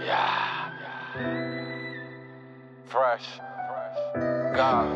Yeah. Fresh. God.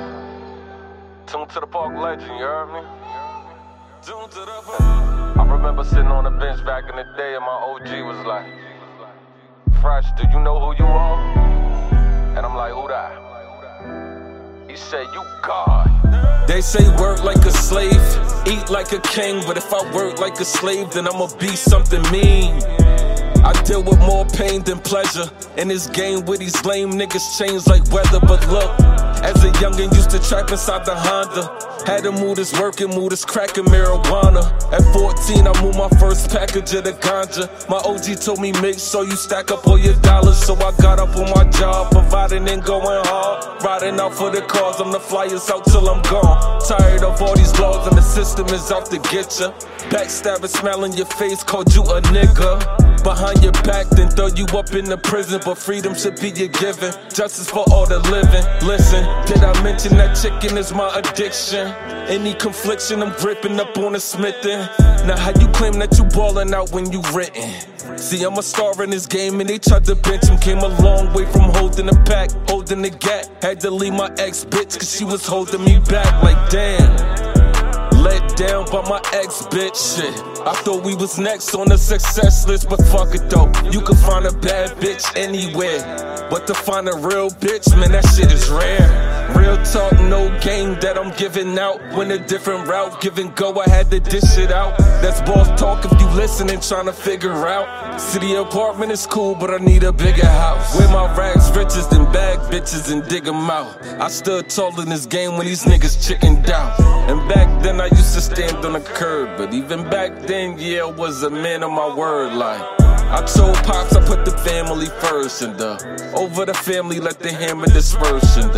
Tune to the Park legend, you heard me? Tune to the Park. I remember sitting on the bench back in the day and my OG was like, Fresh, do you know who you are? And I'm like, who that? He said, you God. They say work like a slave, eat like a king. But if I work like a slave, then I'ma be something mean. I deal with more pain than pleasure. In this game with these lame niggas change like weather. But look, as a youngin' used to trap inside the Honda. Had to move this working, move this crackin' marijuana. At 14 I moved my first package of the ganja. My OG told me make sure you stack up all your dollars. So I got up on my job, providing and going hard. Riding out for the cars, I'm the flyers out till I'm gone. Tired of all these laws and the system is out to get ya. Backstabbing, smile in your face, called you a nigga. Behind your back, then throw you up in the prison. But freedom should be your given, justice for all the living. Listen, did I mention that chicken is my addiction? Any confliction, I'm gripping up on a smithing. Now how you claim that you ballin' out when you written? See, I'm a star in this game and they tried to bench him. Came a long way from holding the pack, holding the gap. Had to leave my ex-bitch cause she was holding me back. Like damn, let down by my ex-bitch, shit. I thought we was next on the success list, but fuck it though. You can find a bad bitch anywhere, but to find a real bitch, man, that shit is rare. Real talk, no game that I'm giving out. Went a different route, give and go, I had to dish it out. That's boss talk if you listening, trying to figure out. City apartment is cool, but I need a bigger house. With my rags riches than bag bitches and dig them out. I stood tall in this game when these niggas chickened out. And back then I used to stand on the curb, but even back then, yeah, I was a man of my word. Like I told Pops I put the family first, and over the family let the hammer disperse, and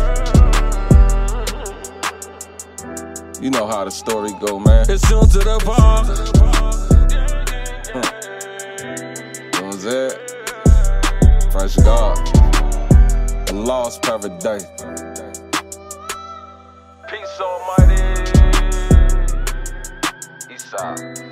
you know how the story go, man. It's soon to the bar. That was it. Fresh God, a lost paradise. Peace, Almighty. Eastside.